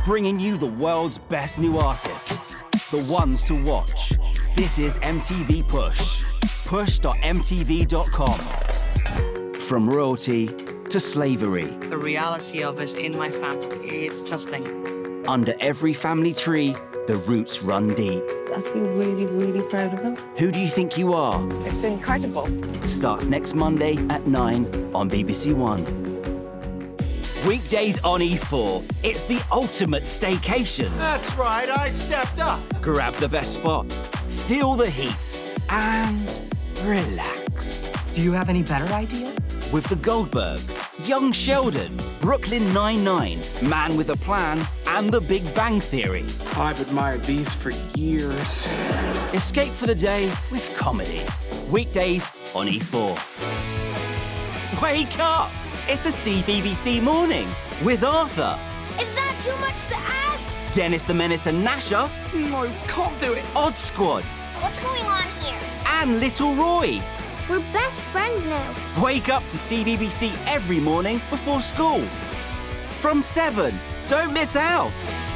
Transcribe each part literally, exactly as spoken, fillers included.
bringing you the world's best new artists, the ones to watch. This is M T V Push. push dot m t v dot com. From royalty to slavery. The reality of it in my family, it's a tough thing. Under every family tree, the roots run deep. I feel really, really proud of him. Who Do You Think You Are? It's incredible. Starts next Monday at nine on B B C One. Weekdays on E four. It's the ultimate staycation. That's right, I stepped up. Grab the best spot, feel the heat, and relax. Do you have any better ideas? With the Goldbergs, Young Sheldon, Brooklyn Nine-Nine, Man with a Plan, and The Big Bang Theory. I've admired these for years. Escape for the day with comedy. Weekdays on E four. Wake up! It's a C B B C morning with Arthur, Is that too much to ask? Dennis the Menace and Nasher, No, can't do it. Odd Squad, What's going on here? and Little Roy. We're best friends now. Wake up to C B B C every morning before school. From seven. Don't miss out.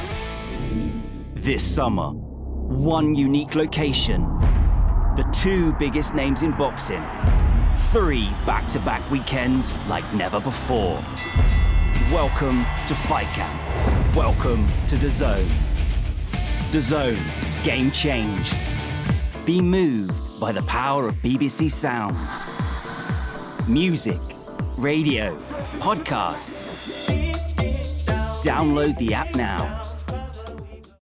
This summer, one unique location. The two biggest names in boxing. Three back-to-back weekends like never before. Welcome to Fight Camp. Welcome to D A Z N. D A Z N. Game changed. Be moved by the power of B B C Sounds. Music, radio, podcasts. Download the app now.